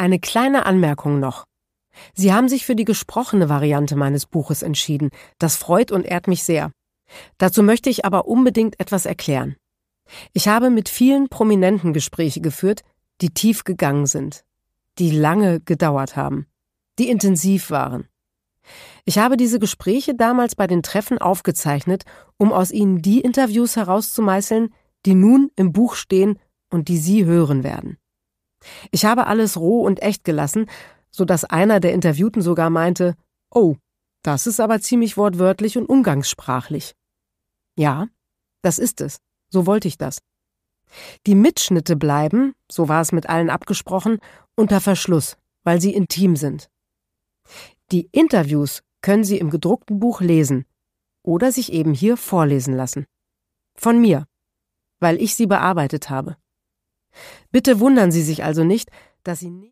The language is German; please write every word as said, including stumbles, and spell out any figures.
Eine kleine Anmerkung noch. Sie haben sich für die gesprochene Variante meines Buches entschieden. Das freut und ehrt mich sehr. Dazu möchte ich aber unbedingt etwas erklären. Ich habe mit vielen Prominenten Gespräche geführt, die tief gegangen sind, die lange gedauert haben, die intensiv waren. Ich habe diese Gespräche damals bei den Treffen aufgezeichnet, um aus ihnen die Interviews herauszumeißeln, die nun im Buch stehen und die Sie hören werden. Ich habe alles roh und echt gelassen, sodass einer der Interviewten sogar meinte, oh, das ist aber ziemlich wortwörtlich und umgangssprachlich. Ja, das ist es. So wollte ich das. Die Mitschnitte bleiben, so war es mit allen abgesprochen, unter Verschluss, weil sie intim sind. Die Interviews können Sie im gedruckten Buch lesen oder sich eben hier vorlesen lassen. Von mir, weil ich sie bearbeitet habe. Bitte wundern Sie sich also nicht, dass Sie nicht